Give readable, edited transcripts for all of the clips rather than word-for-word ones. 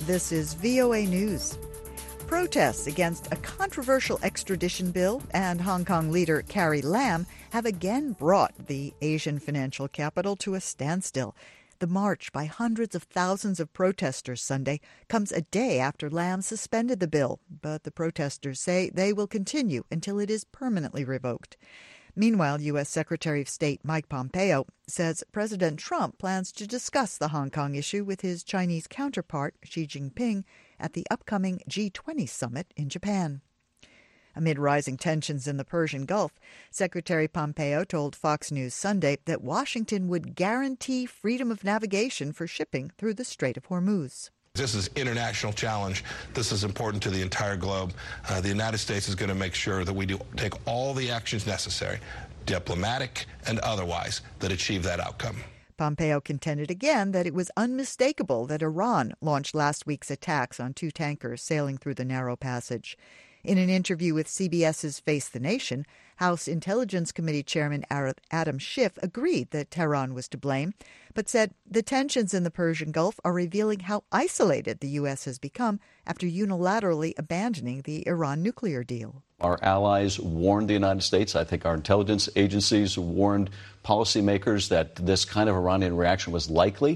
This is VOA News. Protests against a controversial extradition bill and Hong Kong leader Carrie Lam have again brought the Asian financial capital to a standstill. The march by hundreds of thousands of protesters Sunday comes a day after Lam suspended the bill, but the protesters say they will continue until it is permanently revoked. Meanwhile, U.S. Secretary of State Mike Pompeo says President Trump plans to discuss the Hong Kong issue with his Chinese counterpart, Xi Jinping, at the upcoming G20 summit in Japan. Amid rising tensions in the Persian Gulf, Secretary Pompeo told Fox News Sunday that Washington would guarantee freedom of navigation for shipping through the Strait of Hormuz. This is an international challenge. This is important to the entire globe. The United States is going to make sure that we take all the actions necessary, diplomatic and otherwise, that achieve that outcome. Pompeo contended again that it was unmistakable that Iran launched last week's attacks on two tankers sailing through the narrow passage. In an interview with CBS's Face the Nation, House Intelligence Committee Chairman Adam Schiff agreed that Tehran was to blame, but said the tensions in the Persian Gulf are revealing how isolated the U.S. has become after unilaterally abandoning the Iran nuclear deal. Our allies warned the United States. I think our intelligence agencies warned policymakers that this kind of Iranian reaction was likely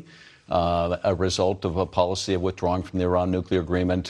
a result of a policy of withdrawing from the Iran nuclear agreement.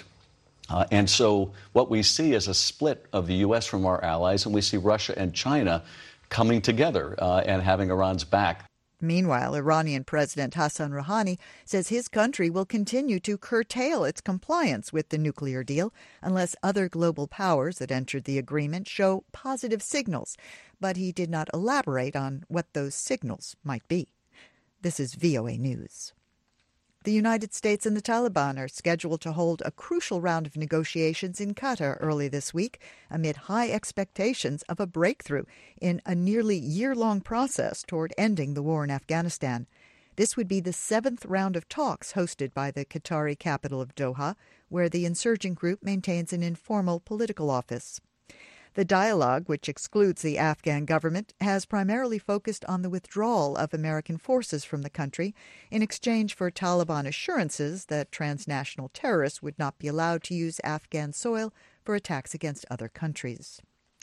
And so what we see is a split of the U.S. from our allies, and we see Russia and China coming together and having Iran's back. Meanwhile, Iranian President Hassan Rouhani says his country will continue to curtail its compliance with the nuclear deal unless other global powers that entered the agreement show positive signals. But he did not elaborate on what those signals might be. This is VOA News. The United States and the Taliban are scheduled to hold a crucial round of negotiations in Qatar early this week amid high expectations of a breakthrough in a nearly year-long process toward ending the war in Afghanistan. This would be the seventh round of talks hosted by the Qatari capital of Doha, where the insurgent group maintains an informal political office. The dialogue, which excludes the Afghan government, has primarily focused on the withdrawal of American forces from the country in exchange for Taliban assurances that transnational terrorists would not be allowed to use Afghan soil for attacks against other countries.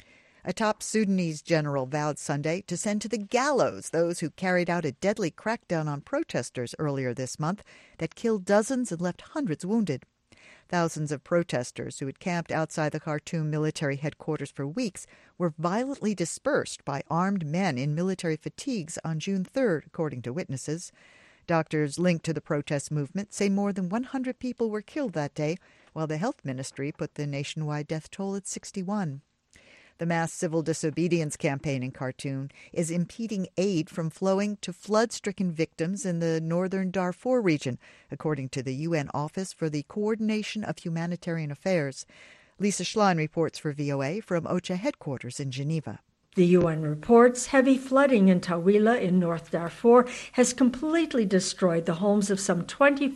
A top Sudanese general vowed Sunday to send to the gallows those who carried out a deadly crackdown on protesters earlier this month that killed dozens and left hundreds wounded. Thousands of protesters who had camped outside the Khartoum military headquarters for weeks were violently dispersed by armed men in military fatigues on June 3rd, according to witnesses. Doctors linked to the protest movement say more than 100 people were killed that day, while the health ministry put the nationwide death toll at 61. The mass civil disobedience campaign in Khartoum is impeding aid from flowing to flood-stricken victims in the northern Darfur region, according to the UN Office for the Coordination of Humanitarian Affairs. Lisa Schlein reports for VOA from OCHA headquarters in Geneva. The UN reports heavy flooding in Tawila in North Darfur has completely destroyed the homes of some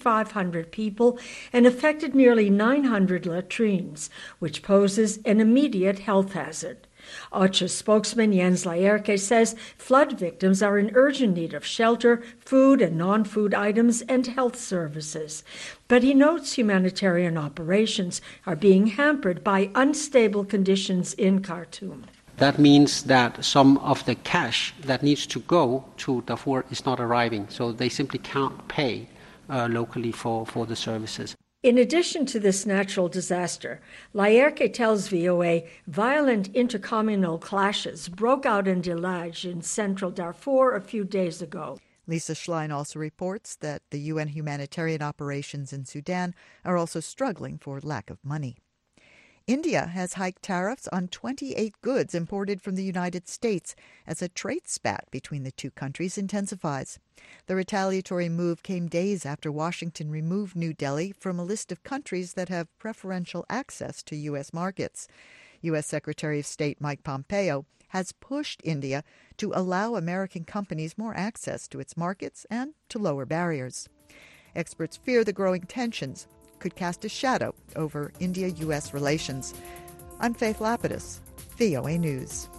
2,500 people and affected nearly 900 latrines, which poses an immediate health hazard. OCHA spokesman Jens Laerke says flood victims are in urgent need of shelter, food and non-food items, and health services. But he notes humanitarian operations are being hampered by unstable conditions in Khartoum. That means that some of the cash that needs to go to Darfur is not arriving, so they simply can't pay locally for the services. In addition to this natural disaster, Laerke tells VOA violent intercommunal clashes broke out in Dilaj in central Darfur a few days ago. Lisa Schlein also reports that the UN humanitarian operations in Sudan are also struggling for lack of money. India has hiked tariffs on 28 goods imported from the United States as a trade spat between the two countries intensifies. The retaliatory move came days after Washington removed New Delhi from a list of countries that have preferential access to U.S. markets. U.S. Secretary of State Mike Pompeo has pushed India to allow American companies more access to its markets and to lower barriers. Experts fear the growing tensions could cast a shadow over India-U.S. relations. I'm Faith Lapidus, VOA News.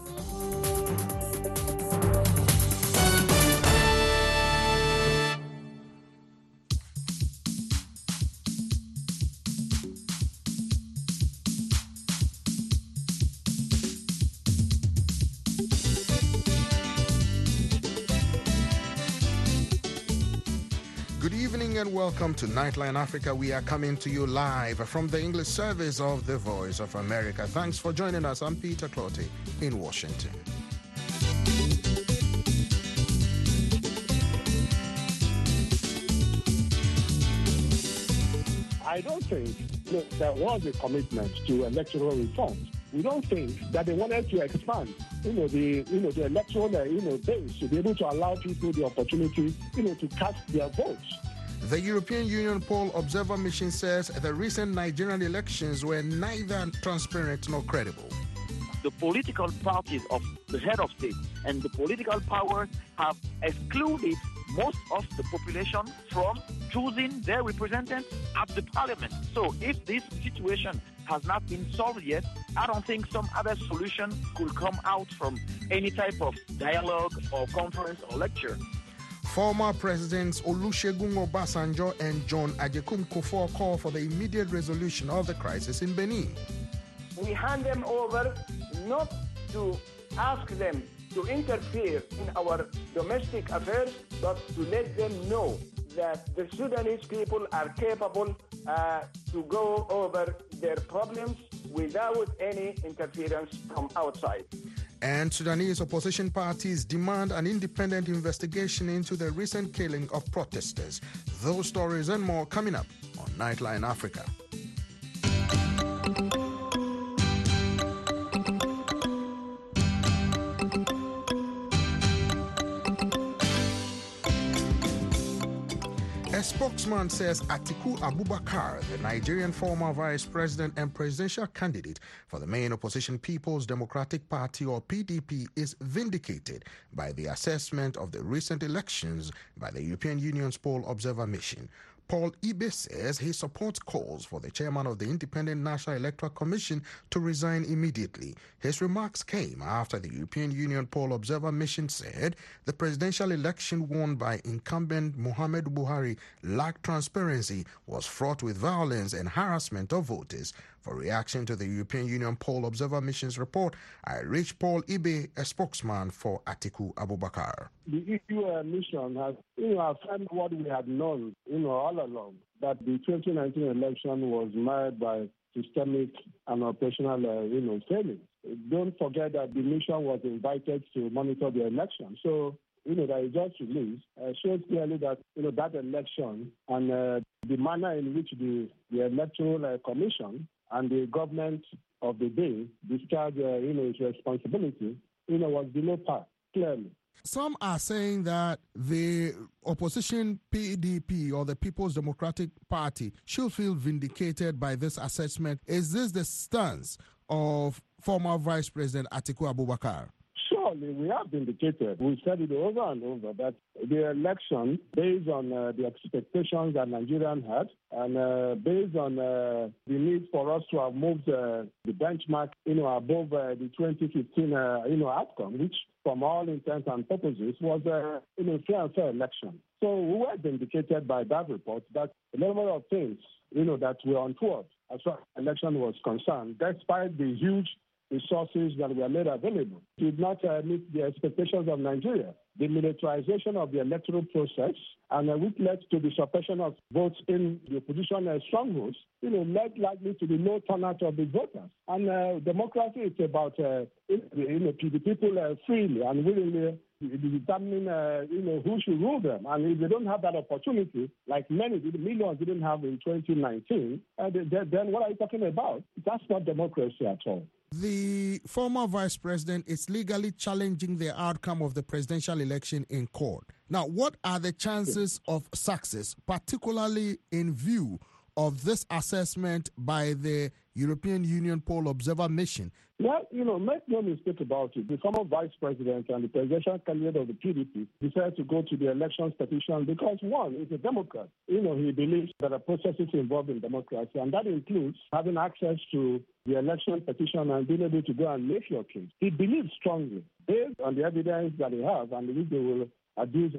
evening and welcome to Nightline Africa. We are coming to you live from the English service of the Voice of America. Thanks for joining us. I'm Peter Clottey in Washington. I don't think there was a commitment to electoral reforms. We don't think that they wanted to expand, the electoral, base to be able to allow people the opportunity, to cast their votes. The European Union Poll Observer Mission says the recent Nigerian elections were neither transparent nor credible. The political parties of the head of state and the political powers have excluded most of the population from choosing their representatives at the parliament. So if this situation has not been solved yet, I don't think some other solution could come out from any type of dialogue or conference or lecture. Former Presidents Olusegun Obasanjo and John Agyekum Kufuor call for the immediate resolution of the crisis in Benin. We hand them over not to ask them to interfere in our domestic affairs, but to let them know that the Sudanese people are capable to go over their problems without any interference from outside. And Sudanese opposition parties demand an independent investigation into the recent killing of protesters. Those stories and more coming up on Nightline Africa. A spokesman says Atiku Abubakar, the Nigerian former vice president and presidential candidate for the main opposition People's Democratic Party or PDP, is vindicated by the assessment of the recent elections by the European Union's Poll Observer Mission. Paul Ibe says he supports calls for the chairman of the Independent National Electoral Commission to resign immediately. His remarks came after the European Union Poll Observer Mission said the presidential election won by incumbent Muhammadu Buhari lacked transparency, was fraught with violence and harassment of voters. For reaction to the European Union Poll Observer Mission's report, I reached Paul Ibe, a spokesman for Atiku Abubakar. The EU mission has, affirmed what we had known, all along, that the 2019 election was marred by systemic and operational, failings. Don't forget that the mission was invited to monitor the election. So, the results released shows clearly that, that election and the manner in which the Electoral Commission and the government of the day discharged, its responsibility, was below par, clearly. Some are saying that the opposition PDP or the People's Democratic Party should feel vindicated by this assessment. Is this the stance of former Vice President Atiku Abubakar? Surely we have vindicated. We said it over and over that the election, based on the expectations that Nigerians had, and based on the need for us to have moved the benchmark, above the 2015, outcome, which, from all intents and purposes, was a fair and fair election. So we were vindicated by that report that a number of things, that were untoward as far as the election was concerned, despite the huge resources that were made available, did not meet the expectations of Nigeria. The militarization of the electoral process, and which led to the suppression of votes in the opposition strongholds, led likely to the low turnout of the voters. And democracy is about the people freely and willingly determining, who should rule them. And if they don't have that opportunity, like millions didn't have in 2019, then what are you talking about? That's not democracy at all. The former vice president is legally challenging the outcome of the presidential election in court. Now, what are the chances of success, particularly in view of this assessment by the European Union Poll Observer Mission? Well, make no mistake about it. The former vice president and the presidential candidate of the PDP decided to go to the elections petition because, one, he's a Democrat. He believes there are processes involved in democracy, and that includes having access to the election petition and being able to go and make your case. He believes strongly, based on the evidence that he has and which they will abuse,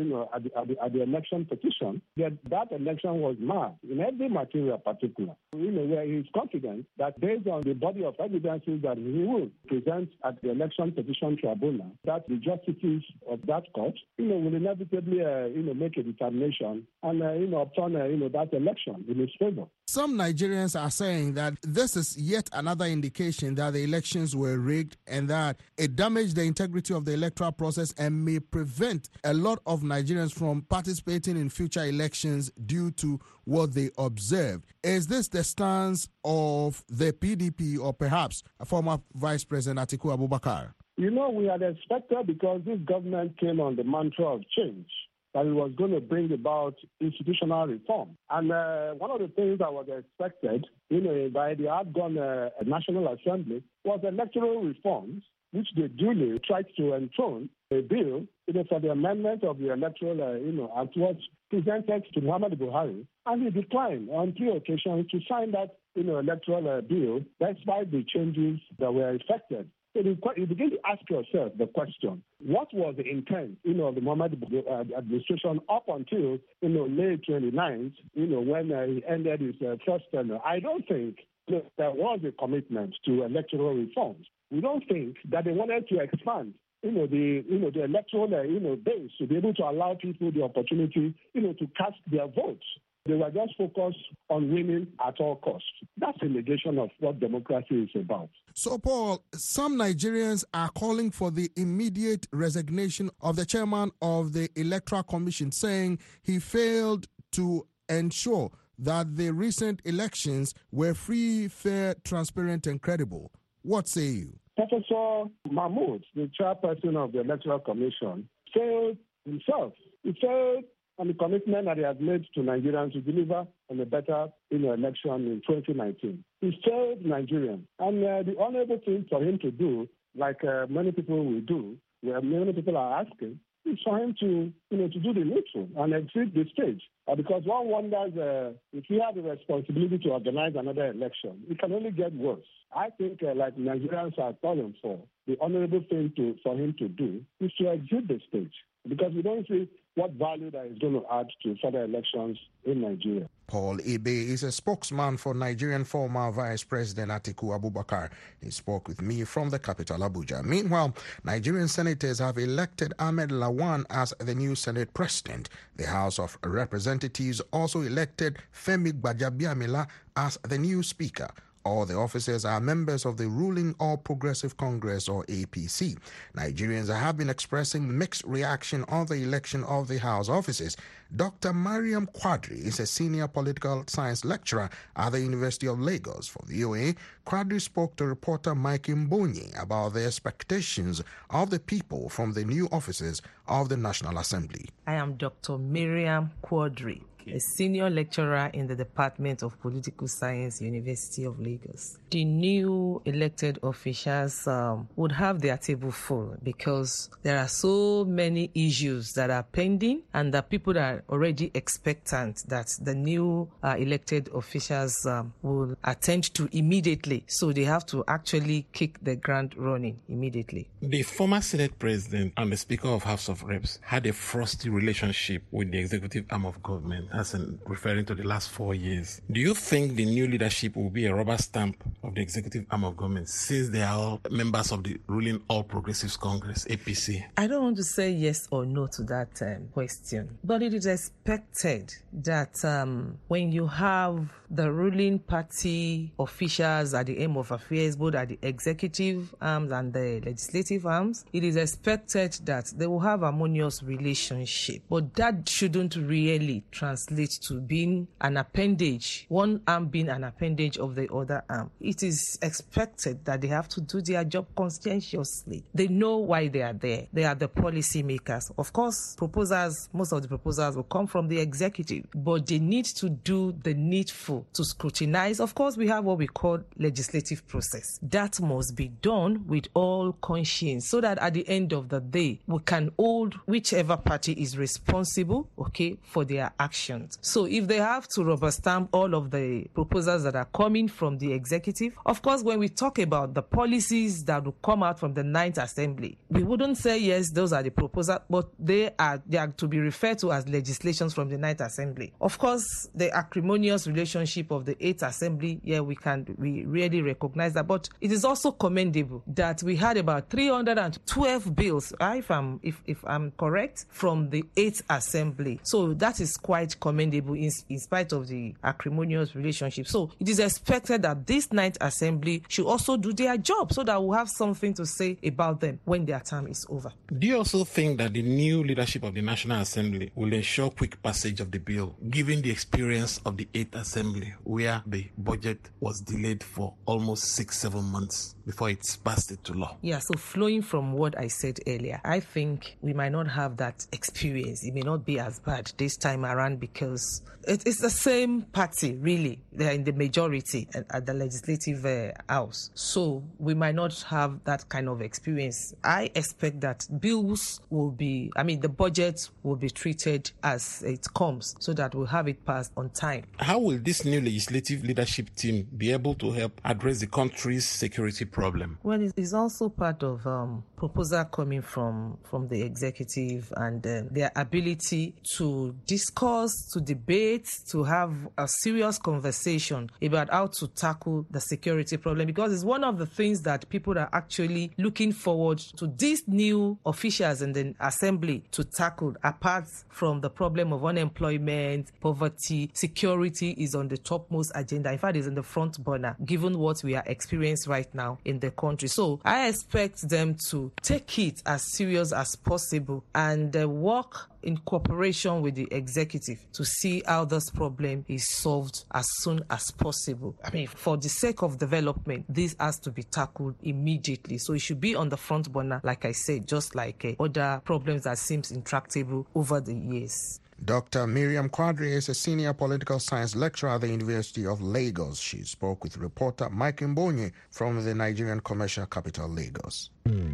at the election petition, that election was marked in every material particular. Where he is confident that based on the body of evidences that he will present at the election petition tribunal, that the justices of that court, will inevitably, make a determination and, upon, that election in his favor. Some Nigerians are saying that this is yet another indication that the elections were rigged and that it damaged the integrity of the electoral process and may prevent a lot of Nigerians from participating in future elections due to what they observed. Is this the stance of the PDP or perhaps a former Vice President Atiku Abubakar? We had expected, because this government came on the mantra of change, that it was going to bring about institutional reform. And one of the things that was expected, by the outgone National Assembly was electoral reforms, which they duly tried to enthrone a bill, for the amendment of the electoral, act was presented to Muhammadu Buhari, and he declined on 3 occasions to sign that, electoral bill, despite the changes that were effected. So you begin to ask yourself the question, what was the intent, of the Muhammadu administration up until, late 29th, when he ended his first tenure? I don't think there was a commitment to electoral reforms. We don't think that they wanted to expand, the electoral, base to be able to allow people the opportunity, to cast their votes. They were just focused on winning at all costs. That's a negation of what democracy is about. So, Paul, some Nigerians are calling for the immediate resignation of the chairman of the Electoral Commission, saying he failed to ensure that the recent elections were free, fair, transparent, and credible. What say you? Professor Mahmoud, the chairperson of the Electoral Commission, failed himself. He failed on the commitment that he has made to Nigerians to deliver on a better election in 2019. He failed Nigerians. And the honorable thing for him to do, like many people will do, where many people are asking, is for him to do the needful and exit the stage. Because one wonders if he had the responsibility to organize another election, it can only get worse. I think, like Nigerians are calling for, the honorable thing for him to do is to exit the stage. Because we don't see what value that is going to add to further elections in Nigeria. Paul Ibe is a spokesman for Nigerian former Vice President Atiku Abubakar. He spoke with me from the capital, Abuja. Meanwhile, Nigerian senators have elected Ahmed Lawan as the new Senate President. The House of Representatives also elected Femi Gbajabiamila as the new Speaker. All the officers are members of the ruling All Progressive Congress, or APC. Nigerians have been expressing mixed reaction on the election of the House offices. Dr. Mariam Quadri is a senior political science lecturer at the University of Lagos. For VOA, Quadri spoke to reporter Mike Mbonyi about the expectations of the people from the new offices of the National Assembly. I am Dr. Mariam Quadri, a senior lecturer in the Department of Political Science, University of Lagos. The new elected officials would have their table full because there are so many issues that are pending and the people are already expectant that the new elected officials will attend to immediately. So they have to actually kick the ground running immediately. The former Senate President and the Speaker of House of Reps had a frosty relationship with the executive arm of government, as in referring to the last 4 years. Do you think the new leadership will be a rubber stamp of the executive arm of government, since they are all members of the ruling All Progressives Congress, APC? I don't want to say yes or no to that question, but it is expected that when you have the ruling party officials at the aim of affairs, both at the executive arms and the legislative arms, it is expected that they will have a harmonious relationship. But that shouldn't really translate to being an appendage, one arm being an appendage of the other arm. It is expected that they have to do their job conscientiously. They know why they are there. They are the policy makers. Of course, most of the proposals will come from the executive, but they need to do the needful to scrutinize. Of course, we have what we call legislative process. That must be done with all conscience so that at the end of the day, we can hold whichever party is responsible, for their action. elections. So if they have to rubber stamp all of the proposals that are coming from the executive, of course, when we talk about the policies that will come out from the 9th Assembly, we wouldn't say, yes, those are the proposals, but they are to be referred to as legislations from the 9th Assembly. Of course, the acrimonious relationship of the 8th Assembly, we really recognize that, but it is also commendable that we had about 312 bills, if I'm correct, from the 8th Assembly. So that is quite commendable in spite of the acrimonious relationship. So it is expected that this 9th Assembly should also do their job so that we'll have something to say about them when their term is over. Do you also think that the new leadership of the National Assembly will ensure quick passage of the bill, given the experience of the 8th Assembly, where the budget was delayed for almost 6-7 months before it's passed into law? Yeah, so flowing from what I said earlier, I think we might not have that experience. It may not be as bad this time around because it's the same party, really. They're in the majority at the legislative house. So we might not have that kind of experience. I expect that the budget will be treated as it comes so that we'll have it passed on time. How will this new legislative leadership team be able to help address the country's security problem? Well, it's also part of proposal coming from the executive and their ability to discuss, to debate, to have a serious conversation about how to tackle the security problem, because it's one of the things that people are actually looking forward to these new officials in the assembly to tackle. Apart from the problem of unemployment, poverty, security is on the topmost agenda. In fact, it's in the front burner, given what we are experiencing right now in the country. So I expect them to take it as serious as possible and work in cooperation with the executive to see how this problem is solved as soon as possible. For the sake of development, this has to be tackled immediately. So it should be on the front burner, like I said, just like other problems that seems intractable over the years. Dr. Miriam Quadri is a senior political science lecturer at the University of Lagos. She spoke with reporter Mike Mbonye from the Nigerian commercial capital, Lagos.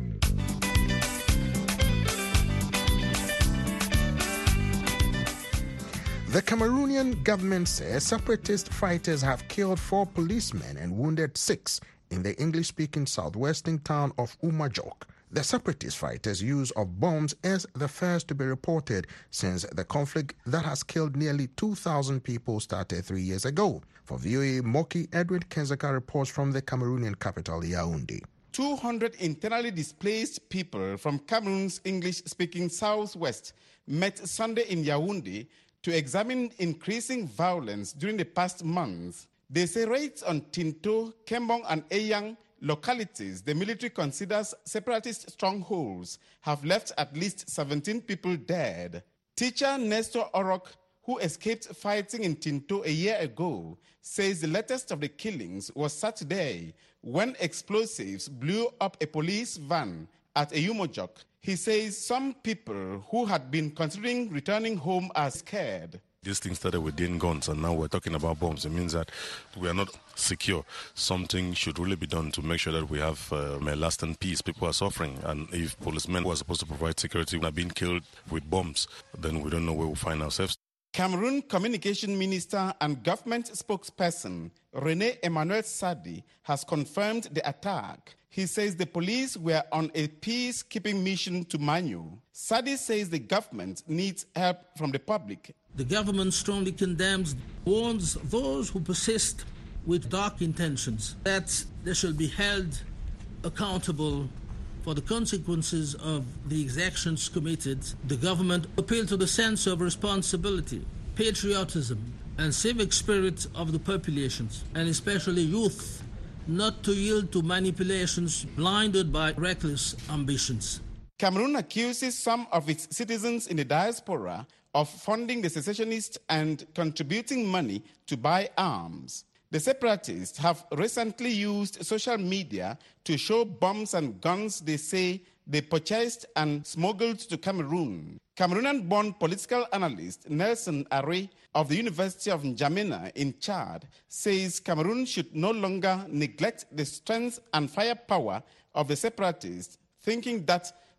The Cameroonian government says separatist fighters have killed 4 policemen and wounded 6 in the English-speaking southwestern town of Umajok. The separatist fighters' use of bombs is the first to be reported since the conflict that has killed nearly 2,000 people started 3 years ago. For VOA Moki, Edwin Kenzaka reports from the Cameroonian capital, Yaoundé. 200 internally displaced people from Cameroon's English-speaking southwest met Sunday in Yaoundé to examine increasing violence during the past month. They say raids on Tinto, Kembong and Eyang localities the military considers separatist strongholds have left at least 17 people dead. Teacher Nestor Orok, who escaped fighting in Tinto a year ago, says the latest of the killings was Saturday when explosives blew up a police van at Umajok. He says some people who had been considering returning home are scared. This thing started with guns, and now we're talking about bombs. It means that we are not secure. Something should really be done to make sure that we have a lasting peace. People are suffering, and if policemen who are supposed to provide security are being killed with bombs, then we don't know where we'll find ourselves. Cameroon Communication Minister and government spokesperson René Emmanuel Sadi has confirmed the attack. He says the police were on a peacekeeping mission to Manyu. Sadi says the government needs help from the public. The government strongly condemns, warns those who persist with dark intentions that they shall be held accountable for the consequences of the exactions committed. The government appealed to the sense of responsibility, patriotism, and civic spirit of the populations, and especially youth, not to yield to manipulations blinded by reckless ambitions. Cameroon accuses some of its citizens in the diaspora of funding the secessionists and contributing money to buy arms. The separatists have recently used social media to show bombs and guns they say they purchased and smuggled to Cameroon. Cameroonian-born political analyst Nelson Are of the University of N'Djamena in Chad says Cameroon should no longer neglect the strength and firepower of the separatists, thinking that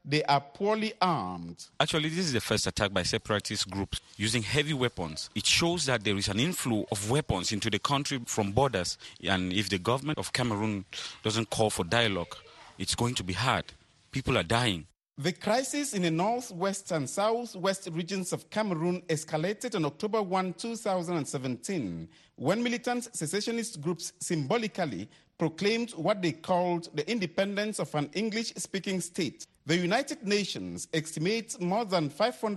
they are poorly armed. Actually, this is the first attack by separatist groups using heavy weapons. It shows that there is an inflow of weapons into the country from borders, and if the government of Cameroon doesn't call for dialogue, it's going to be hard. People are dying. The crisis in the northwest and southwest regions of Cameroon escalated on October 1, 2017, when militant secessionist groups symbolically proclaimed what they called the independence of an English-speaking state. The United Nations estimates more than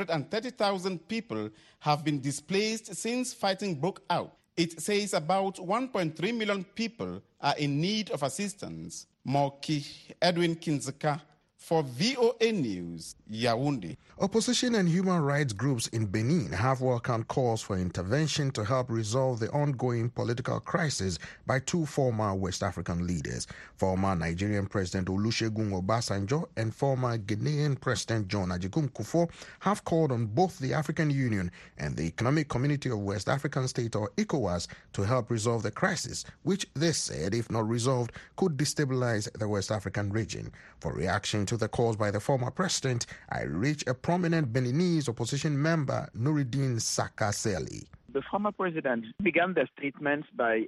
530,000 people have been displaced since fighting broke out. It says about 1.3 million people are in need of assistance. Moki Edwin Kinzeka for VOA News, Yaoundé. Opposition and human rights groups in Benin have welcomed calls for intervention to help resolve the ongoing political crisis by two former West African leaders. Former Nigerian President Olusegun Obasanjo and former Ghanaian President John Agyekum Kufuor have called on both the African Union and the Economic Community of West African States, or ECOWAS, to help resolve the crisis, which they said, if not resolved, could destabilize the West African region. For reaction to the calls by the former president, I reached a prominent Beninese opposition member, Nuruddin Sakaseli. The former president began their statements by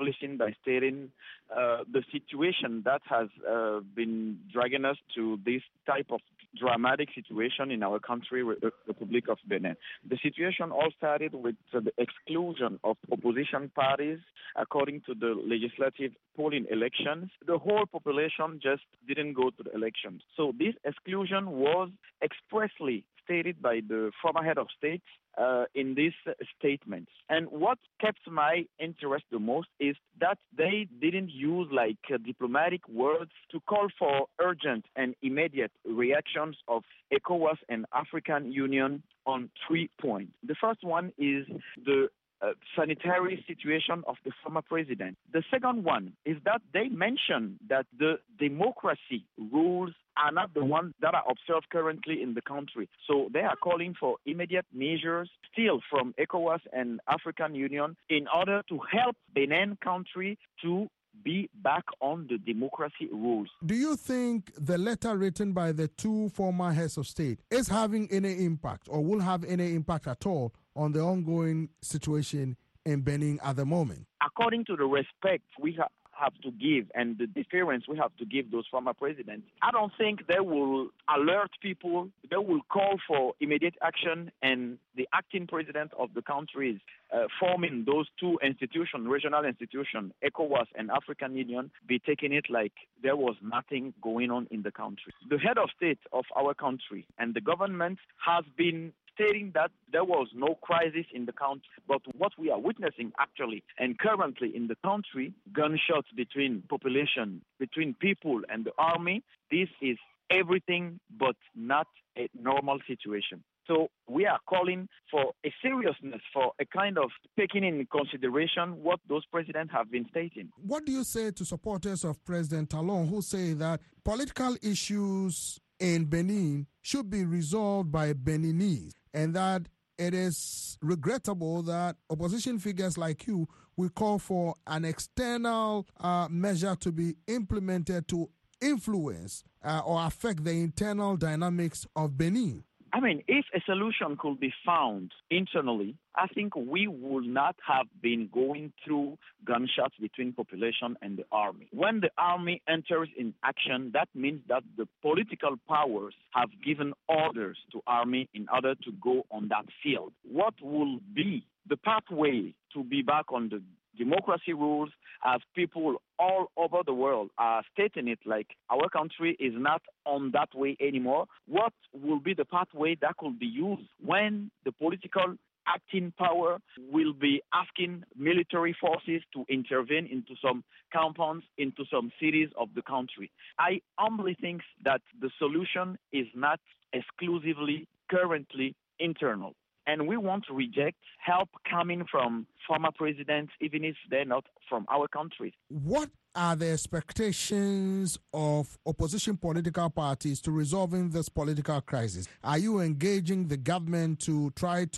stating the situation that has been dragging us to this type of dramatic situation in our country, the Republic of Benin. The situation all started with the exclusion of opposition parties according to the legislative polling elections. The whole population just didn't go to the elections. So this exclusion was expressly stated by the former head of state in these statements. And what kept my interest the most is that they didn't use diplomatic words to call for urgent and immediate reactions of ECOWAS and African Union on 3 points. The first one is the sanitary situation of the former president. The second one is that they mention that the democracy rules are not the ones that are observed currently in the country. So they are calling for immediate measures still from ECOWAS and African Union in order to help Benin country to be back on the democracy rules. Do you think the letter written by the two former heads of state is having any impact or will have any impact at all on the ongoing situation in Benin at the moment? According to the respect we have to give and the deference we have to give those former presidents, I don't think they will alert people. They will call for immediate action, and the acting president of the country is forming those two institutions, regional institutions, ECOWAS and African Union, be taking it like there was nothing going on in the country. The head of state of our country and the government has been stating that there was no crisis in the country. But what we are witnessing actually and currently in the country, gunshots between population, between people and the army, this is everything but not a normal situation. So we are calling for a seriousness, for a kind of taking in consideration what those presidents have been stating. What do you say to supporters of President Talon who say that political issues in Benin should be resolved by Beninese, and that it is regrettable that opposition figures like you will call for an external measure to be implemented to influence or affect the internal dynamics of Benin? I mean, if a solution could be found internally, I think we would not have been going through gunshots between population and the army. When the army enters in action, that means that the political powers have given orders to army in order to go on that field. What will be the pathway to be back on the democracy rules, as people all over the world are stating it, like our country is not on that way anymore? What will be the pathway that could be used when the political acting power will be asking military forces to intervene into some compounds, into some cities of the country? I humbly think that the solution is not exclusively currently internal. And we want to reject help coming from former presidents, even if they're not from our country. What are the expectations of opposition political parties to resolving this political crisis? Are you engaging the government to try to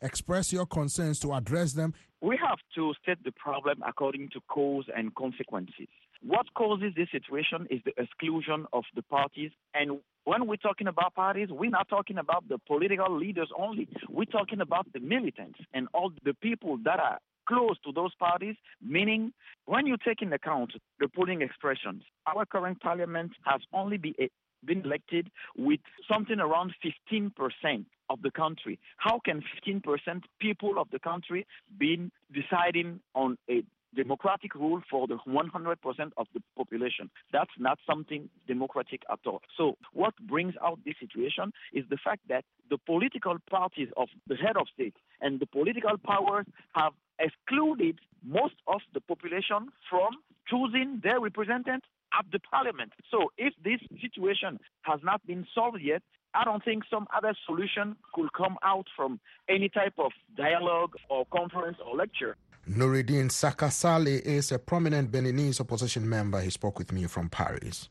express your concerns to address them? We have to state the problem according to cause and consequences. What causes this situation is the exclusion of the parties. And when we're talking about parties, we're not talking about the political leaders only. We're talking about the militants and all the people that are close to those parties, meaning when you take into account the polling expressions, our current parliament has only been elected with something around 15% of the country. How can 15% people of the country be deciding on a democratic rule for the 100% of the population? That's not something democratic at all. So what brings out this situation is the fact that the political parties of the head of state and the political powers have excluded most of the population from choosing their representatives at the parliament. So if this situation has not been solved yet, I don't think some other solution could come out from any type of dialogue or conference or lecture. Noureddin Saka Saleh is a prominent Beninese opposition member. He spoke with me from Paris.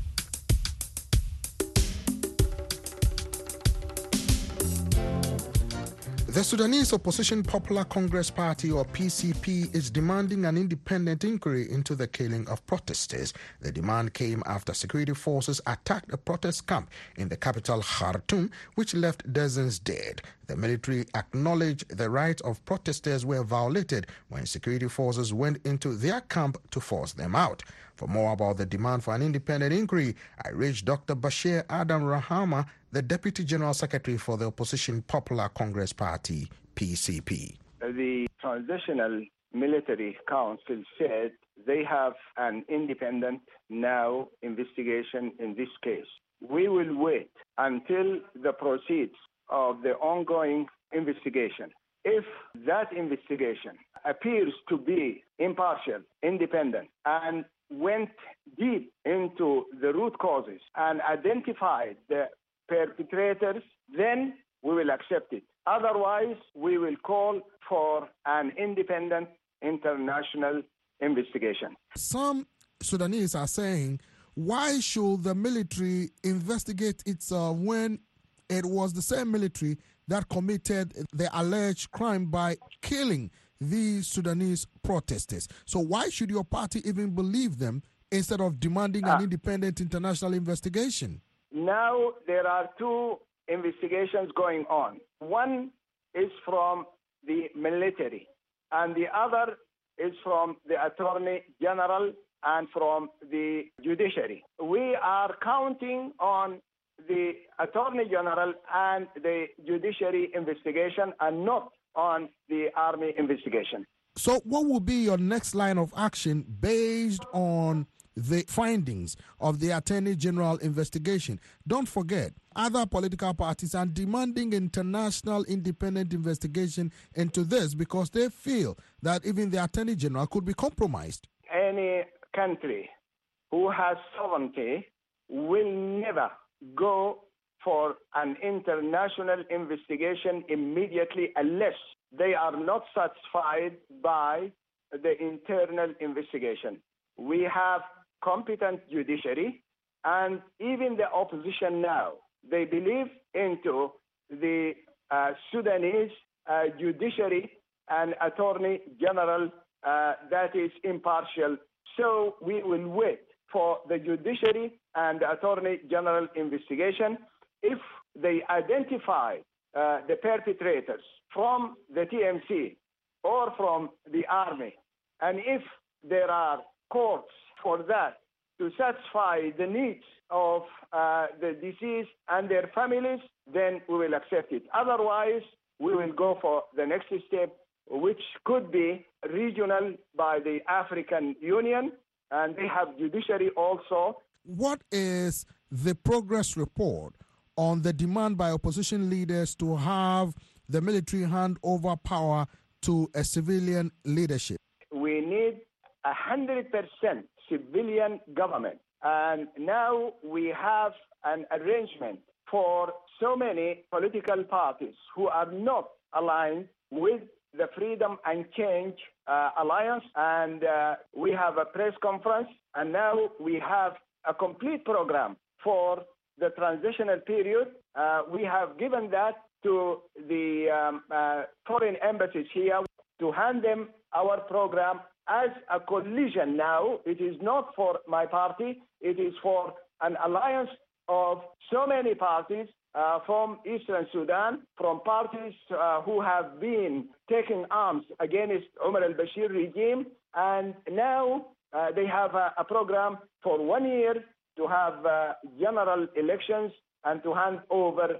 The Sudanese Opposition Popular Congress Party, or PCP, is demanding an independent inquiry into the killing of protesters. The demand came after security forces attacked a protest camp in the capital Khartoum, which left dozens dead. The military acknowledged the rights of protesters were violated when security forces went into their camp to force them out. For more about the demand for an independent inquiry, I reached Dr. Bashir Adam Rahama, the Deputy General Secretary for the Opposition Popular Congress Party, PCP. The Transitional Military Council said they have an independent now investigation in this case. We will wait until the proceeds of the ongoing investigation. If that investigation appears to be impartial, independent, and went deep into the root causes and identified the perpetrators, then we will accept it. Otherwise, we will call for an independent international investigation. Some Sudanese are saying, why should the military investigate itself when it was the same military that committed the alleged crime by killing these Sudanese protesters? So why should your party even believe them instead of demanding an independent international investigation? Now there are two investigations going on. One is from the military, and the other is from the Attorney General and from the judiciary. We are counting on the Attorney General and the judiciary investigation and not on the army investigation. So what will be your next line of action based on the findings of the Attorney General investigation? Don't forget, other political parties are demanding international independent investigation into this because they feel that even the Attorney General could be compromised. Any country who has sovereignty will never go for an international investigation immediately unless they are not satisfied by the internal investigation. We have competent judiciary, and even the opposition now, they believe into the Sudanese judiciary and Attorney General that is impartial. So we will wait for the judiciary and the Attorney General investigation. If they identify the perpetrators from the TMC or from the army, and if there are courts for that to satisfy the needs of the deceased and their families, then we will accept it. Otherwise, we will go for the next step, which could be regional by the African Union, and they have judiciary also. What is the progress report on the demand by opposition leaders to have the military hand over power to a civilian leadership? We need 100% civilian government. And now we have an arrangement for so many political parties who are not aligned with the Freedom and Change Alliance. And we have a press conference, and now we have a complete program for the transitional period. We have given that to the foreign embassies here to hand them our program as a coalition now. It is not for my party. It is for an alliance of so many parties from Eastern Sudan, from parties who have been taking arms against Omar al-Bashir regime. And now they have a program for 1 year to have general elections and to hand over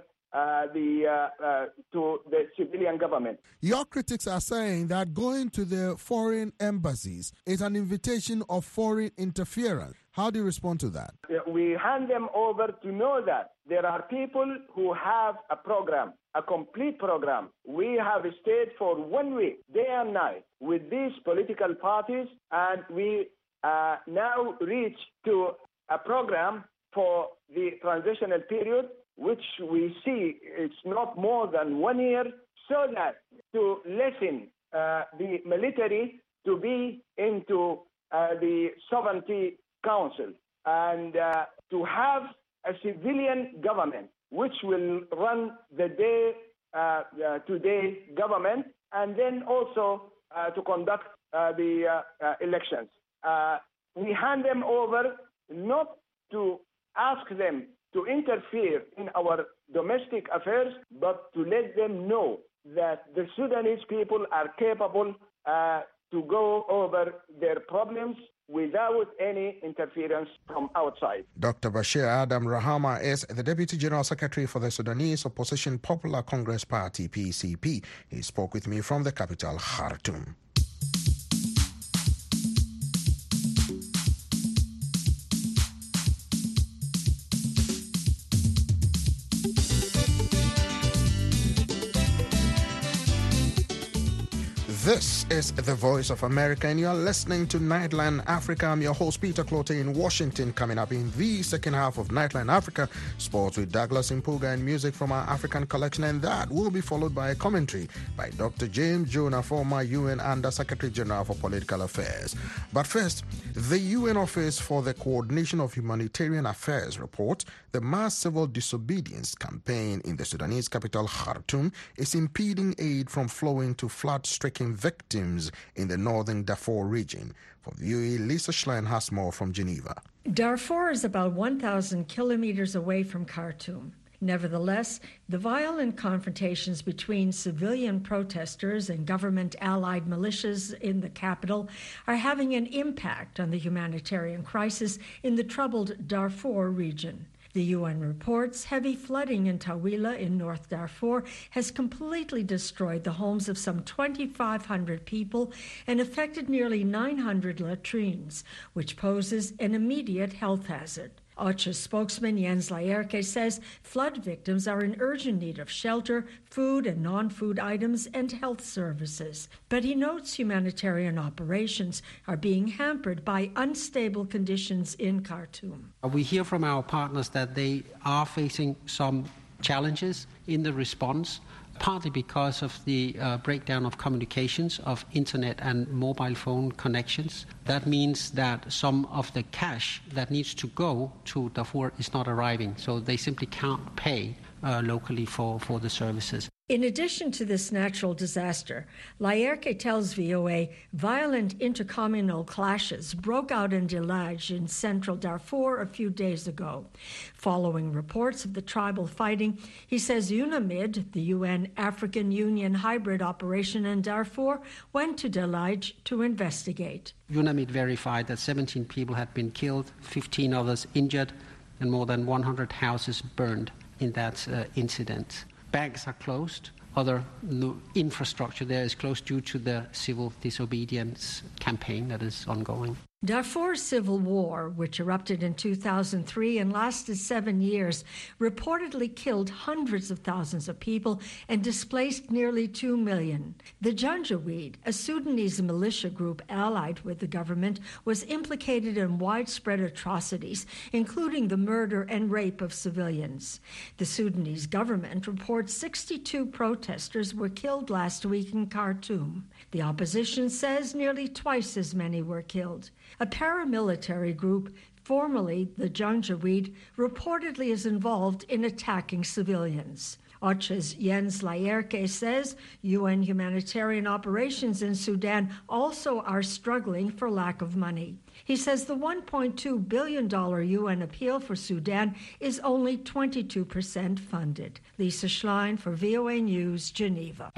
to the civilian government. Your critics are saying that going to the foreign embassies is an invitation of foreign interference. How do you respond to that? We hand them over to know that there are people who have a program, a complete program. We have stayed for 1 week, day and night, with these political parties, and we now reach to a program for the transitional period, which we see it's not more than 1 year, so that to lessen the military to be into the sovereignty council and to have a civilian government which will run the day-to-day government, and then also to conduct the elections. We hand them over not to ask them to interfere in our domestic affairs, but to let them know that the Sudanese people are capable to go over their problems without any interference from outside. Dr. Bashir Adam Rahama is the Deputy General Secretary for the Sudanese Opposition Popular Congress Party, PCP. He spoke with me from the capital, Khartoum. This is the Voice of America, and you're listening to Nightline Africa. I'm your host, Peter Clote, in Washington. Coming up in the second half of Nightline Africa, sports with Douglas Impuga and music from our African collection, and that will be followed by a commentary by Dr. James Jonah, former UN Under Secretary General for Political Affairs. But first, the UN Office for the Coordination of Humanitarian Affairs reports the mass civil disobedience campaign in the Sudanese capital, Khartoum, is impeding aid from flowing to flood-stricken victims in the northern Darfur region. For VOA, Lisa Schlein has more from Geneva. Darfur is about 1,000 kilometers away from Khartoum. Nevertheless, the violent confrontations between civilian protesters and government-allied militias in the capital are having an impact on the humanitarian crisis in the troubled Darfur region. The UN reports heavy flooding in Tawila in North Darfur has completely destroyed the homes of some 2,500 people and affected nearly 900 latrines, which poses an immediate health hazard. OCHA spokesman Jens Laerke says flood victims are in urgent need of shelter, food and non-food items, and health services. But he notes humanitarian operations are being hampered by unstable conditions in Khartoum. We hear from our partners that they are facing some challenges in the response, partly because of the breakdown of communications, of internet and mobile phone connections. That means that some of the cash that needs to go to Darfur is not arriving, so they simply can't pay locally for the services. In addition to this natural disaster, Laerke tells VOA violent intercommunal clashes broke out in Delage in central Darfur a few days ago. Following reports of the tribal fighting, he says UNAMID, the UN African Union hybrid operation in Darfur, went to Delage to investigate. UNAMID verified that 17 people had been killed, 15 others injured, and more than 100 houses burned in that incident. Banks are closed. Other infrastructure there is closed due to the civil disobedience campaign that is ongoing. Darfur's civil war, which erupted in 2003 and lasted 7 years, reportedly killed hundreds of thousands of people and displaced nearly 2 million. The Janjaweed, a Sudanese militia group allied with the government, was implicated in widespread atrocities, including the murder and rape of civilians. The Sudanese government reports 62 protesters were killed last week in Khartoum. The opposition says nearly twice as many were killed. A paramilitary group, formerly the Janjaweed, reportedly is involved in attacking civilians. OCHA's Jens Laerke says UN humanitarian operations in Sudan also are struggling for lack of money. He says the $1.2 billion UN appeal for Sudan is only 22% funded. Lisa Schlein for VOA News, Geneva.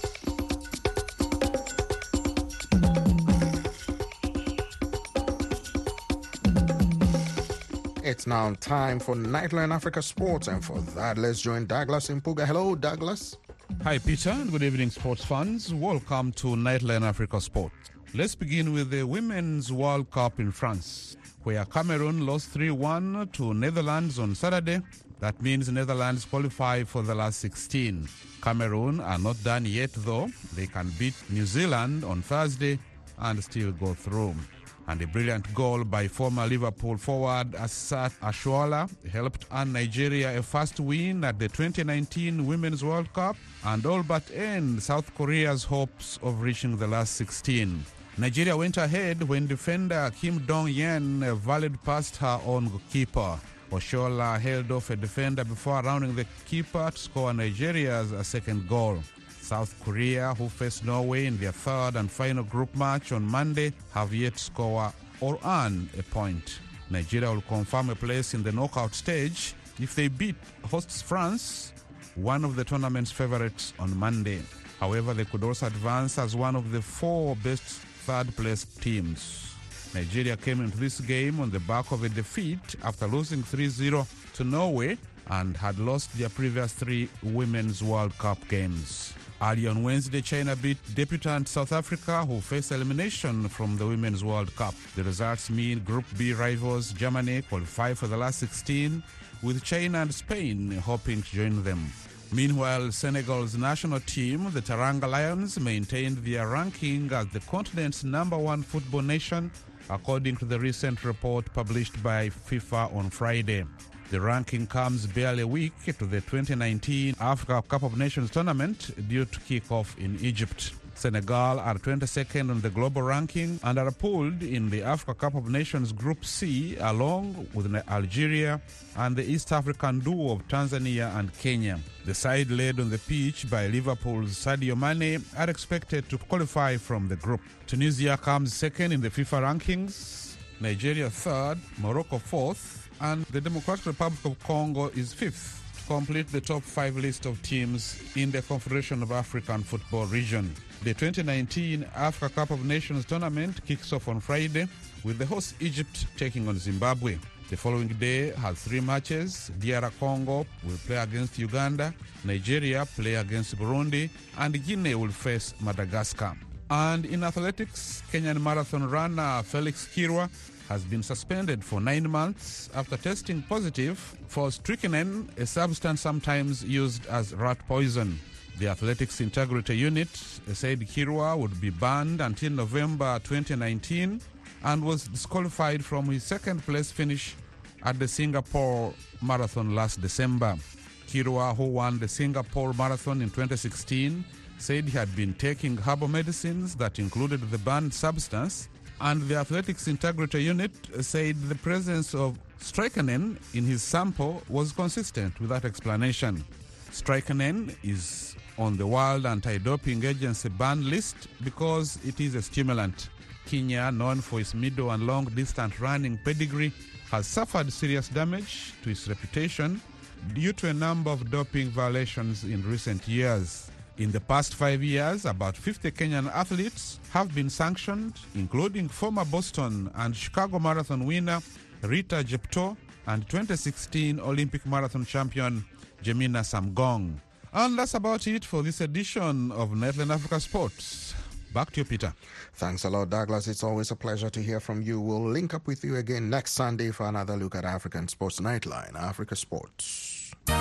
It's now time for Nightline Africa Sports, and for that, let's join Douglas Impuga. Hello, Douglas. Hi, Peter, and good evening, sports fans. Welcome to Nightline Africa Sports. Let's begin with the Women's World Cup in France, where Cameroon lost 3-1 to Netherlands on Saturday. That means Netherlands qualify for the last 16. Cameroon are not done yet, though. They can beat New Zealand on Thursday and still go through. And a brilliant goal by former Liverpool forward Asat Ashwala helped earn Nigeria a first win at the 2019 Women's World Cup and all but end South Korea's hopes of reaching the last 16. Nigeria went ahead when defender Kim Dong-yen volleyed past her own keeper. Oshola held off a defender before rounding the keeper to score Nigeria's second goal. South Korea, who face Norway in their third and final group match on Monday, have yet to score or earn a point. Nigeria will confirm a place in the knockout stage if they beat hosts France, one of the tournament's favorites, on Monday. However, they could also advance as one of the four best third-place teams. Nigeria came into this game on the back of a defeat after losing 3-0 to Norway and had lost their previous three Women's World Cup games. Early on Wednesday, China beat debutant South Africa, who faced elimination from the Women's World Cup. The results mean Group B rivals Germany qualify for the last 16, with China and Spain hoping to join them. Meanwhile, Senegal's national team, the Teranga Lions, maintained their ranking as the continent's #1 football nation, according to the recent report published by FIFA on Friday. The ranking comes barely a week to the 2019 Africa Cup of Nations tournament due to kick off in Egypt. Senegal are 22nd on the global ranking and are pooled in the Africa Cup of Nations Group C along with Algeria and the East African duo of Tanzania and Kenya. The side led on the pitch by Liverpool's Sadio Mane are expected to qualify from the group. Tunisia comes second in the FIFA rankings, Nigeria third, Morocco fourth, and the Democratic Republic of Congo is fifth to complete the top 5 list of teams in the Confederation of African Football region. The 2019 Africa Cup of Nations tournament kicks off on Friday with the host Egypt taking on Zimbabwe. The following day has 3 matches. DR Congo will play against Uganda, Nigeria play against Burundi, and Guinea will face Madagascar. And in athletics, Kenyan marathon runner Felix Kirwa has been suspended for 9 months after testing positive for strychnine, a substance sometimes used as rat poison. The Athletics Integrity Unit said Kirwa would be banned until November 2019 and was disqualified from his second-place finish at the Singapore Marathon last December. Kirwa, who won the Singapore Marathon in 2016, said he had been taking herbal medicines that included the banned substance, and the Athletics Integrity Unit said the presence of strychnine in his sample was consistent with that explanation. Strychnine is on the World Anti-Doping Agency ban list because it is a stimulant. Kenya, known for its middle and long-distance running pedigree, has suffered serious damage to its reputation due to a number of doping violations in recent years. In the past 5 years, about 50 Kenyan athletes have been sanctioned, including former Boston and Chicago Marathon winner Rita Jepto and 2016 Olympic Marathon champion Jemina Samgong. And that's about it for this edition of Nightline Africa Sports. Back to you, Peter. Thanks a lot, Douglas. It's always a pleasure to hear from you. We'll link up with you again next Sunday for another look at African Sports Nightline, Africa Sports.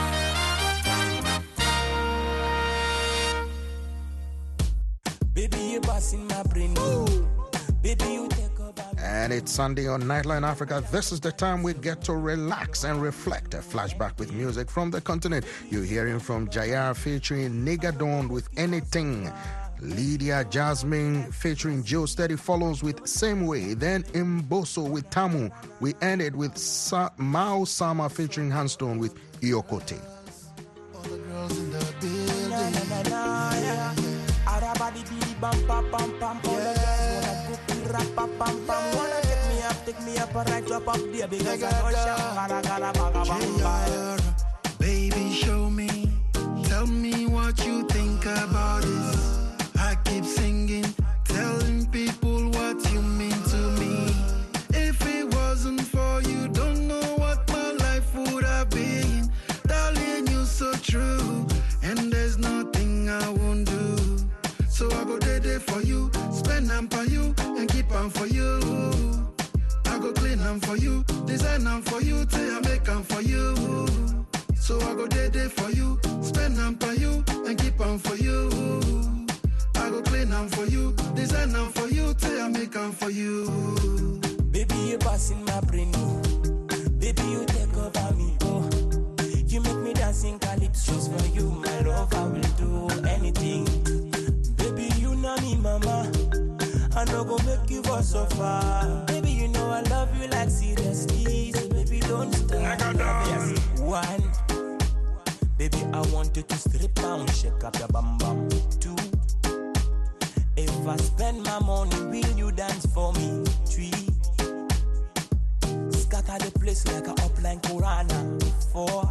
Baby, you're busting my brain. Baby, you take over. And it's Sunday on Nightline Africa. This is the time we get to relax and reflect. A flashback with music from the continent. You're hearing from Jair featuring Nigga Dawn with Anything. Lydia Jasmine featuring Joe Steady follows with Same Way. Then Mboso with Tamu. We ended with Mao Sama featuring Handstone with Iokote. All the girls girls in the building. Na na na na, yeah. Arabadi bidi bam pam pam pam. All the girls wanna go to rap pam pam pam. Wanna take me up and right up there because I know shakara gara baga bam. Baby, show me, tell me what you think about this. I keep singing, telling people what you mean to me. If it wasn't for you, don't know what my life would have been. Darling, you're so true, and there's nothing I won't do. So I go there for you, spend them for you, and keep on for you. I go clean them for you, design them for you, till I make them for you. So I go there for you, spend them for you, and keep on for you. I go clean them for you, design them for you, till I make them for you. Baby, you passing my brain. Baby, you take over me. Oh, you make me dancing calypsos for you, my love. I will do anything. Baby, you know me, mama. I no go make you go so far. Baby, you know I love you like seriously. So baby, don't stop. Yes. One, baby, I want you to strip down, shake up your bum bum. Two, if I spend my money, will you dance for me? Three, scatter the place like an upline Korana. Four,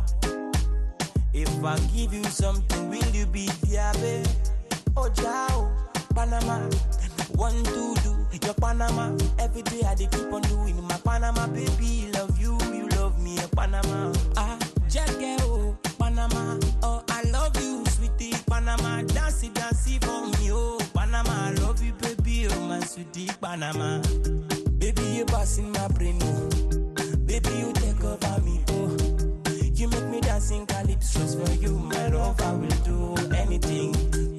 if I give you something, will you be there, babe? Oh, Jao, Panama. 1, 2, do your Panama. Every day I dey keep on doing my Panama, baby. Love you, you love me, Panama. Ah, Jackie, oh, Panama. Oh, I love you, sweetie, Panama. Dancey, dancey for me, oh, Panama. I love you, baby, oh, my sweetie, Panama. Baby, you passing my brain, oh. Baby, you take over me, oh. You make me dancing calypsos for you, my love. I will do anything.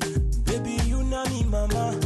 Baby, you know me, mama.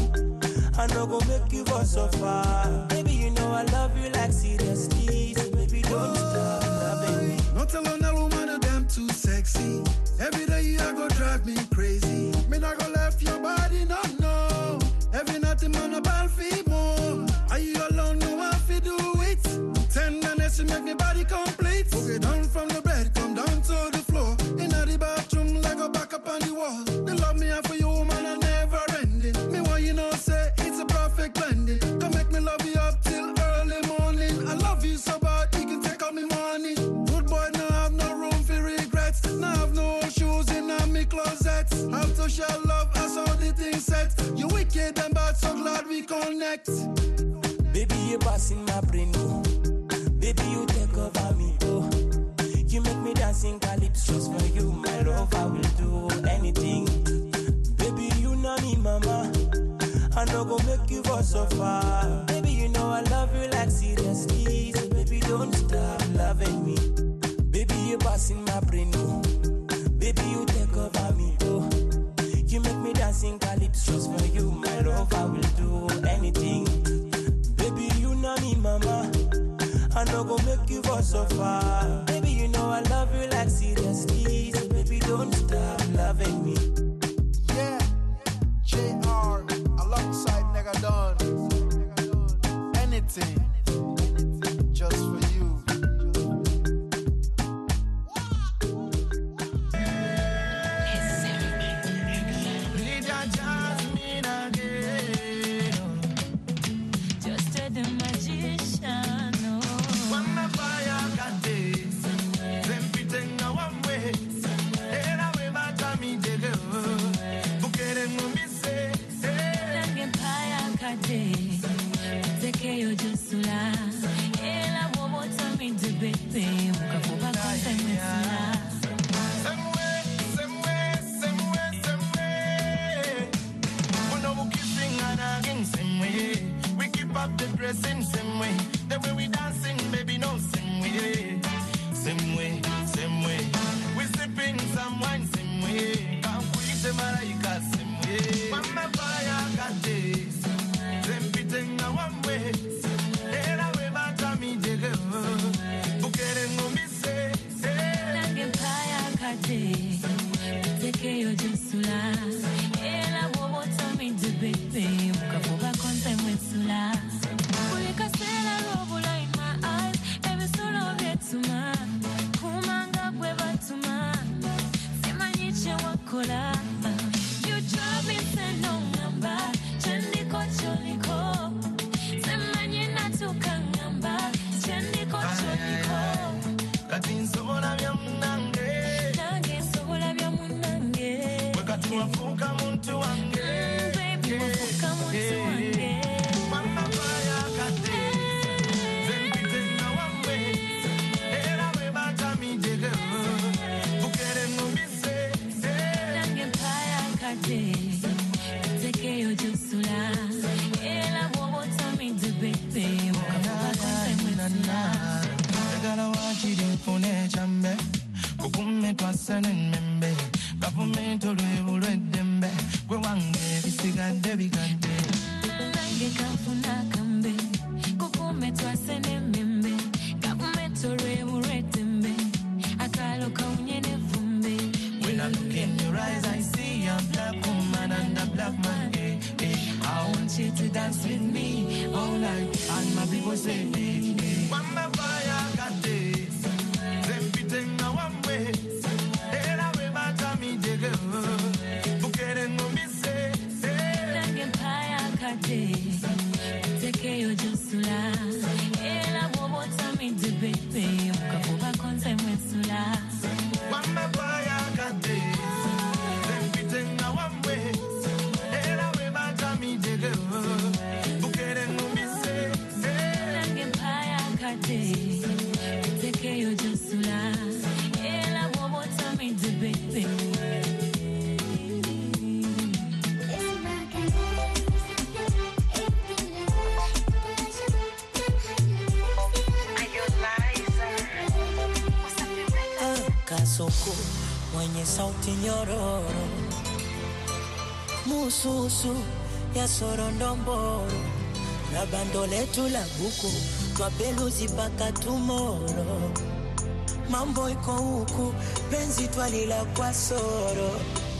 I no go make you go so far. Baby, you know I love you like seriously. So baby, don't stop loving me. Not alone a woman, a damn too sexy. Every day you go drive me crazy. Me not go left your body, no. Every night I'm on a battlefield more. Are you alone? No one fi do it. Tenderness to make me body complete. Okay, down from the bed, come down to the floor. In the bathroom, like a back up on the wall. They love me for you, woman, I never ending. Me want you know say it's a perfect blending. Come make me love you up till early morning. I love you so bad, you can take all me money. Good boy, now have no room for regrets. Now have no shoes in me closets. Have to share love, I saw the thing set. You wicked and bad, so glad we connect. Baby, you passing my brain, oh. Baby, you take over me, oh. You make me dancing calypsos for you, my love. I will do anything. Baby, you know me, mama. I no go make you go so far. Baby, you know I love you like seriously. So baby, don't stop loving me. Baby, you passing my brain, oh. Baby, you take over me, oh. You make me dancing calypsos for you, my love. I will do anything. Baby, you know me, mama. I no go make you go so far. Baby, you know I love you like seriously. So baby, don't stop loving me. Yeah, JR, alongside Nigga Don. Anything, just for you. Same way, the way we dancing, baby, no same way. Same way, same way. We sipping some wine, same way. Can't quit the Malaika, same way. Mama fire got this. Them beating a one way. And I will not me jiggle. Bukere no me say. Nange fire got this. Take your jusula. And I won't tell me to baby. Kapoba content with Sula. Come When I look in your eyes, I see a black woman and a black man. I want you to dance with me all night, and my people say, Wamba fire got this. Them now one way. And I will matter me, dig it. Bukere no me say. Nange paya kate. Teke yo jusula. Ela bobo tami de baby. Kafuba konse mwesula. Wamba fire got this. Them now one way. And I will matter me, dig it. Bukere no me say. Nange paya kate. Teke yo jusula. Ela bobo tami de baby. Kasoko mwenye sauti nyororo, mususu ya sorondomboro, na bando letu la buku twapeluzi paka tumoro. Mambo iko huku penzi twalila kwa soro.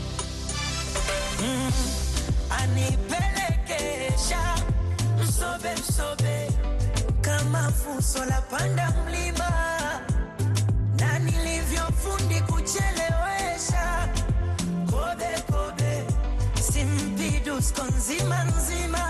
Anipelekesha msobe msobe kama fuso la panda mlima, na nilivyofundi kuchelewesha kobe kobe simpidu skonzima nzima.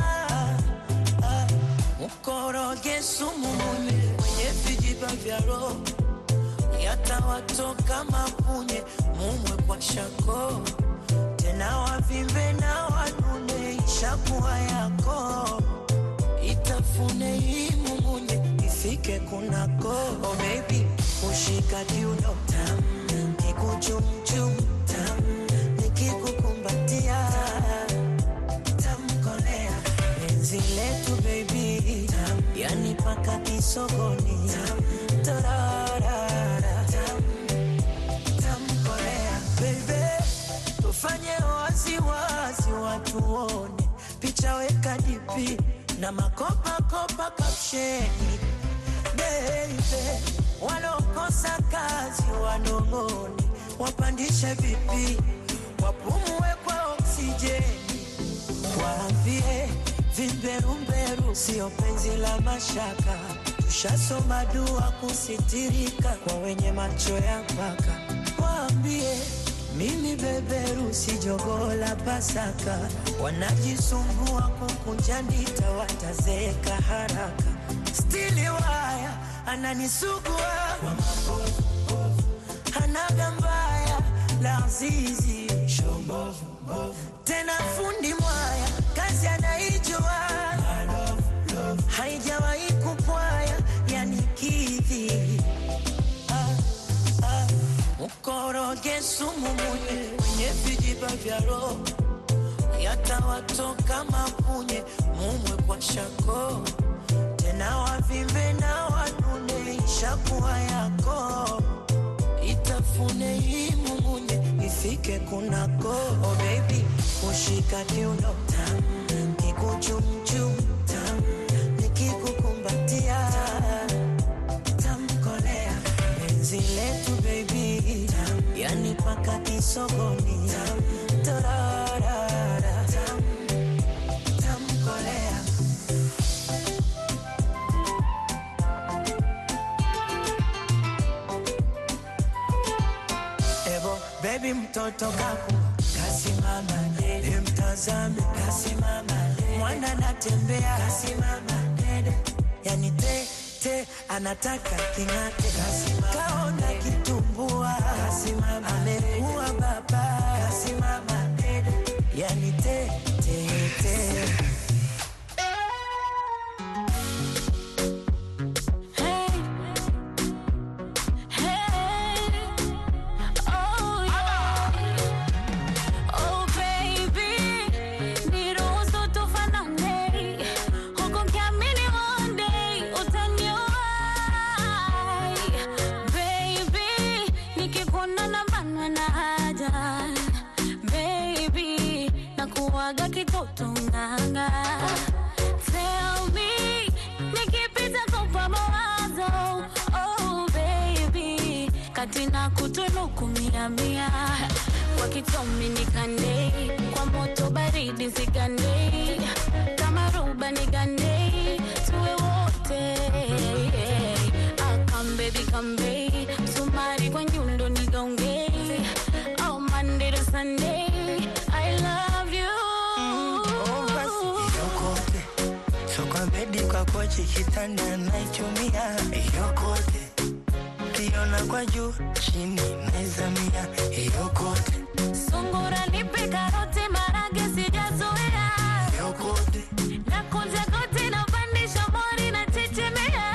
Mkoroge sumu mwenye vijiba vya roho, yatawatoka mapunye mumwe kwa shako, tena wavimbe na wanune ishakuwa yako. Itafune hii mumunye ifike kunako. Oh baby, ushika kiuno tam, nikuchumchum tam, nikikukumbatia tamkolea. Penzi letu baby tam, yani paka kisogoni tam, tararara tam, tamkolea. Baby, tufanye wazi wazi watu wone, picha weka dipi na makopa kopa kapsheni. Baby, walokosa kazi wanongoni, wapandishe vipi, wapumue kwa oksijeni. Waambie vimberumberu sio penzi la mashaka, tushasoma dua kusitirika kwa wenye macho ya mpaka. Waambie mimi beberu si jogo la Pasaka, wanajisumbua kukunja ndita watazeka haraka. Stili waya ananisugua kwa mabovu, hanaga mbaya la zizi shombovu, tena fundi mwaya kazi anaijua, haijawahi kupwaya yani kidhi. Mkoroge sumu mwenye vijiba vya roho, yatawatoka mapunye mumwe kwa shako, tena wavimbe na wanune ishakuwa yako. Itafune hii mumunye ifike kunako. Oh baby, ushika kiuno tam, nikuchumchum tam, nikikukumbatia tamkolea. Penzi letu baby tam, yani paka kisogoni tam, tararara tam, tamkolea. Baby mtoto kaku kasimama, mtazame kasimama, mwana natembea kasimama, yani te anataka kingate kasimama, kaona kitumbua kasimama, amekuwa baba kasimama, yani te. One day bahati na kutunuku 100. Kwa kitomi nikande, kwa moto baridi zigande, kama ruba nigande, tuwe wote. Come baby, come baby, sumari kwa nyundo nigonge. Oh, Monday to Sunday, I love you. Yokote, so kwa bedi kwa kochi kitanda naichumia. Yokote, kiona kwa juu chini naizamia. Yokote, sungura nipe karoti marage sijazoea. yokote, nakunja goti na pandisha mori na chechemea.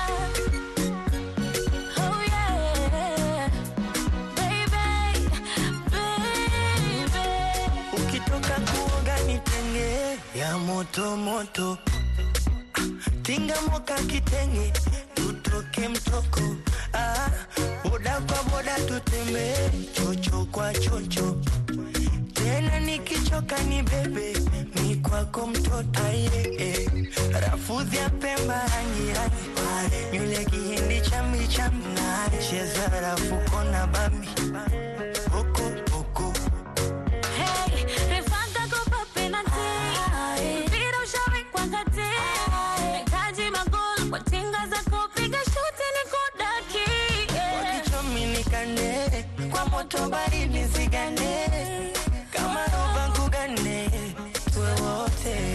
Oh yeah, baby, baby. ukitoka kuoga nitenge ya moto moto. Tinga moka kitenge, tutoke mtoko. Boda kwa boda tutembe, chocho kwa chocho. Tena nikichoka ni bebe, mi kwako mtoto. Aye, rafudhi ya Pemba rangi rangi, nywele kihindi chambi chambi, cheza rafuko na bambi, boko boko. Hey, refanga kopa penalty, mpira ushawi kwa kati. Nahitaji magoli kwa tinga za kupiga shuti ni kudaki. Wakichomi nikande, kwa moto baridi zigande, kama roba nkugane, tuwe wote.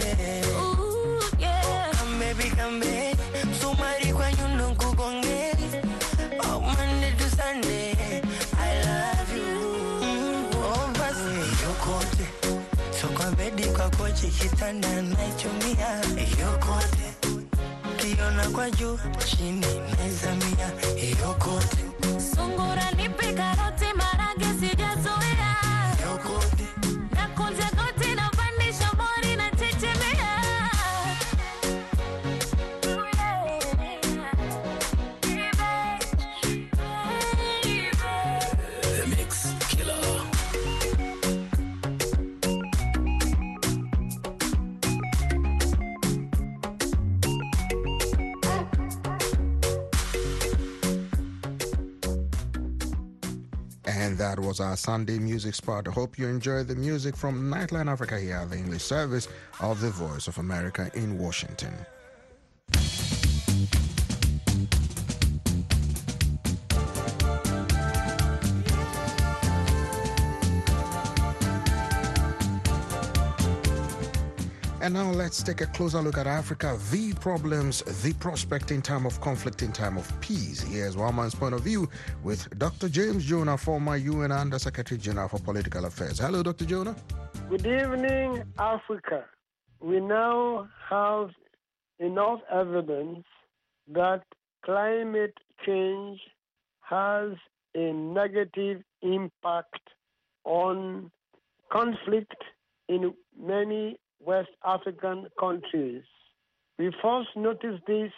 Come baby, come baby, sumari kwa nyundo nkugonge. Oh, Monday to Sunday, I love you. Oh, basi yokote, so kwa bedi kwa kochi kitanda naichumia. Yokote, kiona kwa juu chini naizamia. Yokote, Sungura nipe karoti marage sijazoea. yokote, nakunja goti na pandisha mori na chechemea. The Mix Killer. And that was our Sunday music spot. I hope you enjoyed the music from Nightline Africa here, the English service of the Voice of America in Washington. And now let's take a closer look at Africa, the problems, the prospect in time of conflict, in time of peace. Here's one man's point of view with Dr. James Jonah, former UN Under Secretary General for Political Affairs. Hello, Dr. Jonah. Good evening, Africa. We now have enough evidence that climate change has a negative impact on conflict in many West African countries. We first noticed this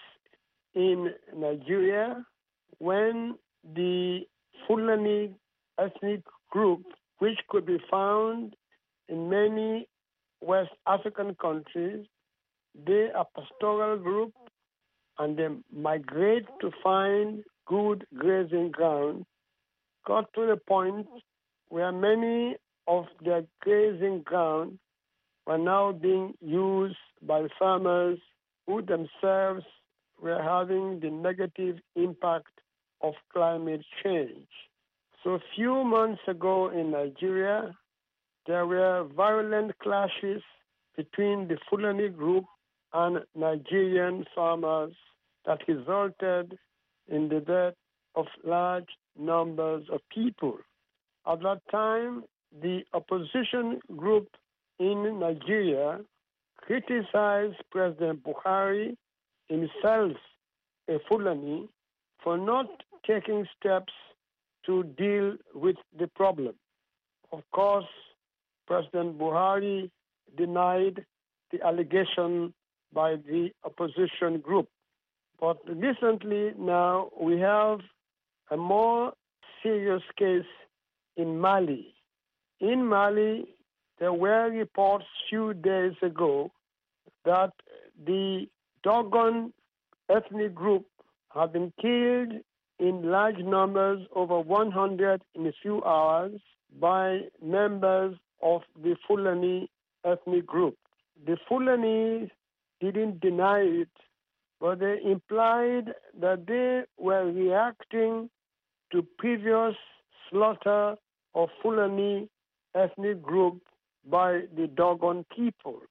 in Nigeria when the Fulani ethnic group, which could be found in many West African countries, they are a pastoral group and they migrate to find good grazing ground, got to the point where many of their grazing ground were now being used by farmers who themselves were having the negative impact of climate change. So a few months ago in Nigeria, there were violent clashes between the Fulani group and Nigerian farmers that resulted in the death of large numbers of people. At that time, the opposition group in Nigeria criticized President Buhari, himself a Fulani, for not taking steps to deal with the problem. Of course, President Buhari denied the allegation by the opposition group. But recently now we have a more serious case in Mali. In Mali, there were reports few days ago that the Dogon ethnic group have been killed in large numbers, over 100 in a few hours, by members of the Fulani ethnic group. The Fulani didn't deny it, but they implied that they were reacting to previous slaughter of Fulani ethnic group by the Dogon people.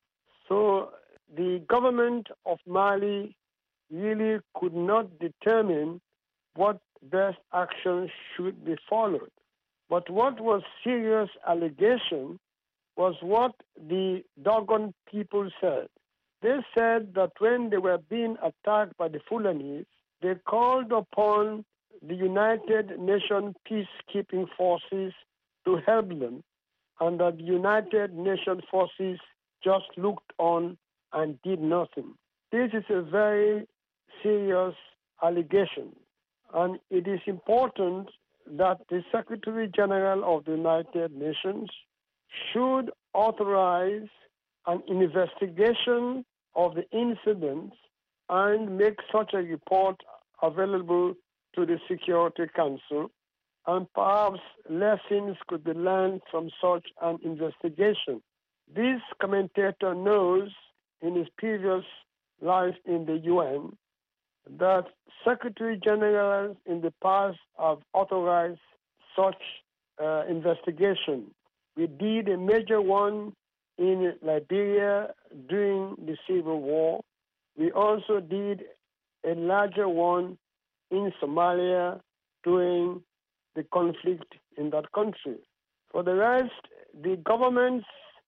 So the government of Mali really could not determine what best action should be followed. But what was serious allegation was what the Dogon people said. They said that when they were being attacked by the Fulanis, they called upon the United Nations peacekeeping forces to help them, and that the United Nations forces just looked on and did nothing. This is a very serious allegation, and it is important that the Secretary General of the United Nations should authorize an investigation of the incident and make such a report available to the Security Council, and perhaps lessons could be learned from such an investigation. This commentator knows in his previous life in the UN that Secretary Generals in the past have authorized such investigation. We did a major one in Liberia during the Civil War. We also did a larger one in Somalia during the conflict in that country. For the rest, the governments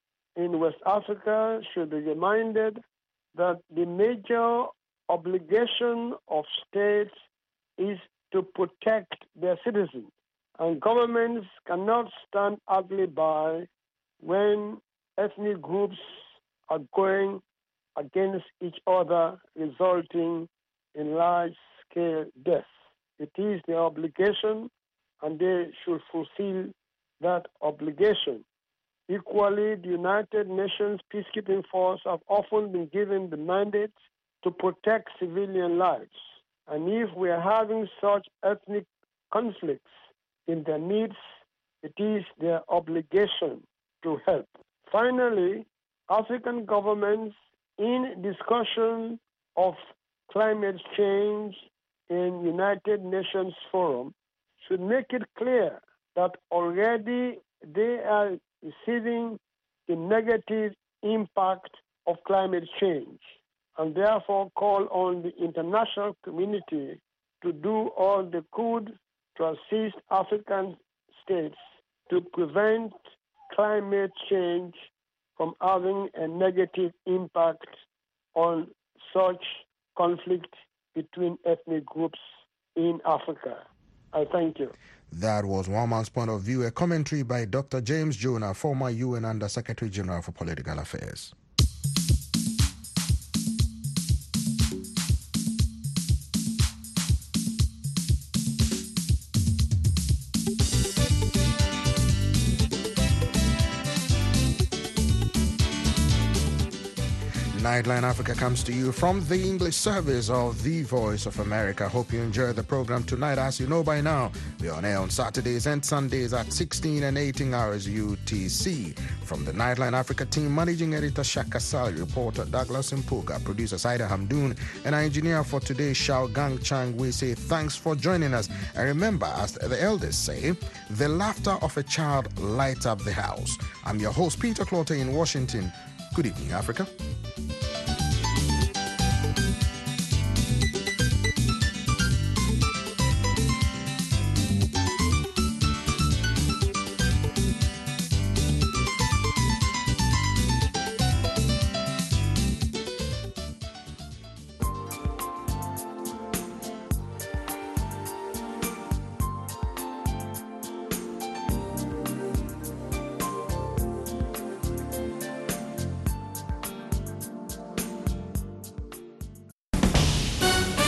in West Africa should be reminded that the major obligation of states is to protect their citizens. And governments cannot stand idly by when ethnic groups are going against each other, resulting in large-scale deaths. It is their obligation, and they should fulfill that obligation. Equally, the United Nations peacekeeping force have often been given the mandate to protect civilian lives. And if we are having such ethnic conflicts in their midst, it is their obligation to help. Finally, African governments, in discussion of climate change in United Nations Forum, should make it clear that already they are receiving the negative impact of climate change, and therefore call on the international community to do all they could to assist African states to prevent climate change from having a negative impact on such conflict between ethnic groups in Africa. I thank you. That was One Man's Point of View, a commentary by Dr. James Jonah, former UN Under Secretary General for Political Affairs. Nightline Africa comes to you from the English service of The Voice of America. Hope you enjoyed the program tonight. As you know by now, we're on air on Saturdays and Sundays at 16 and 18 hours UTC. From the Nightline Africa team, Managing Editor Shaka Sali, reporter Douglas Mpuga, producer Saida Hamdoun, and our engineer for today, Shao Gang Chang, we say thanks for joining us. And remember, as the elders say, the laughter of a child lights up the house. I'm your host, Peter Clotter in Washington. Good evening, Africa.